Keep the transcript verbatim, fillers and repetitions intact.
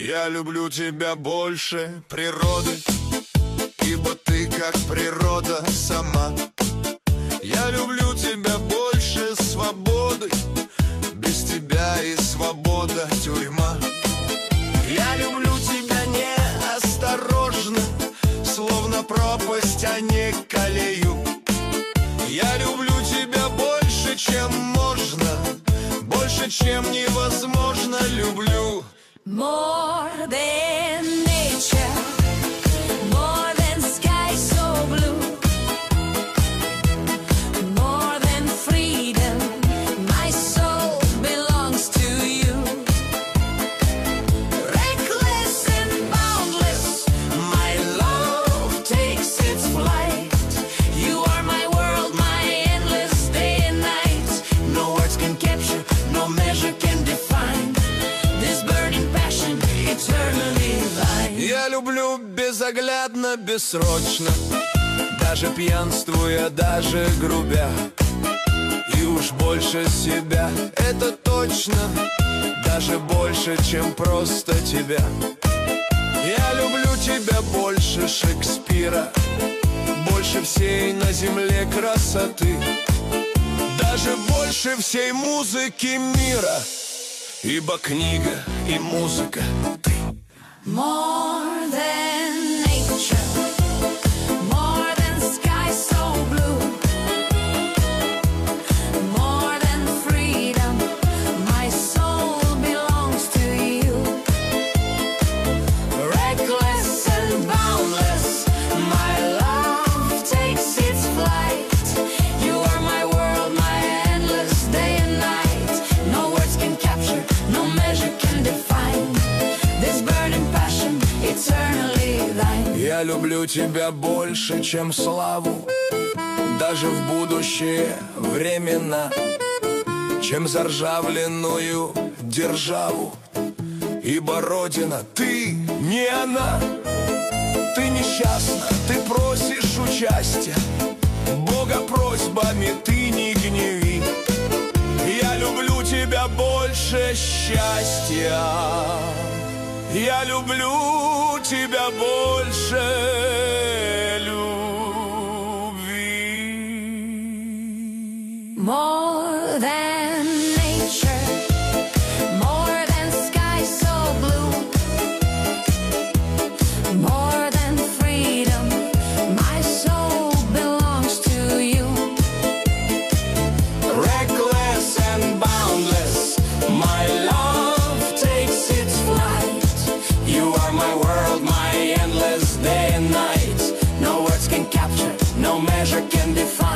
Я люблю тебя больше природы, ибо ты как природа сама. Я люблю тебя больше свободы, без тебя и свобода тюрьма. Я люблю тебя неосторожно, словно пропасть, а не колею. Я люблю тебя больше, чем можно, больше, чем невозможно люблю. More than nature, more than sky so blue, more than freedom, my soul belongs to you. Reckless and boundless, my love takes its flight. You are my world, my endless day and night. No words can capture, no measure can define this burning passion, eternally thine. Я люблю безоглядно, бессрочно, даже пьянствуя, даже грубя. И уж больше себя, это точно, даже больше, чем просто тебя. Я люблю тебя больше Шекспира, больше всей на земле красоты, даже больше всей музыки мира, ибо книга и музыка ты. More than nature, more than sky so blue, more than freedom, my soul belongs to you. Reckless and boundless, my love takes its flight. You are my world, my endless day and night. No words can capture, no measure can define this burning passion, eternally thine. Я люблю тебя больше, чем славу, даже в будущее времена, чем заржавленную державу, ибо Родина, ты не она. Ты несчастна, ты просишь участия, Бога просьбами ты не гневи. Я люблю тебя больше счастья, я люблю тебя больше любви. More than nature, more than sky so blue, more than freedom, my soul belongs to you. Reckless and boundless, my love takes its flight. You are my world, my endless day and night. No words can capture, no measure can define